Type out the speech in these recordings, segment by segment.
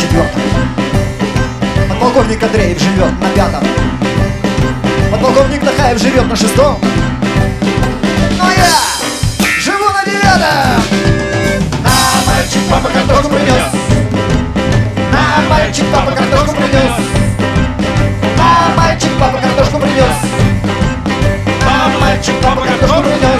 4-м. Подполковник Андреев живет на 5-м. Подполковник Нахаев живет на 6-м. Но я живу на 9-м. На, мальчик, папа картошку принес. На, мальчик, папа картошку принес. На, мальчик, папа картошку принес. На, мальчик, папа картошку принес.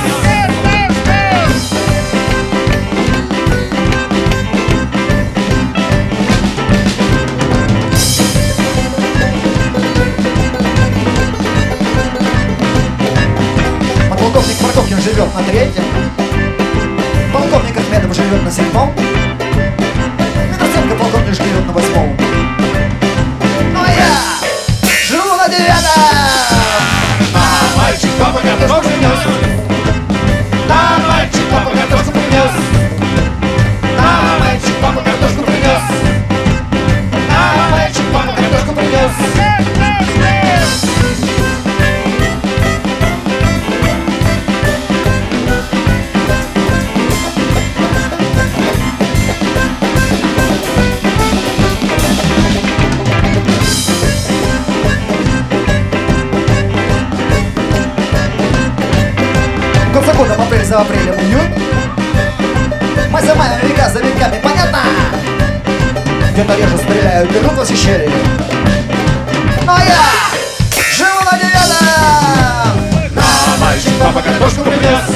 Полковник Парковкин живет на 3-м. Полковник Ахмедов живет на 7-м. Минусенко полковник живет на 8-м. Но я живу на 9-м. На, мальчик, папа картошку принес. На, мальчик, папа картошку принес. На, мальчик, папа картошку принес. На, мальчик, папа картошку принес. В конце года, апрель за апрелем, июнь. Май за маем, века за веками, понятно? Где-то режут, стреляют, бегут во все щели. Но я живу на 9-м. На, мальчик, папа картошку принес.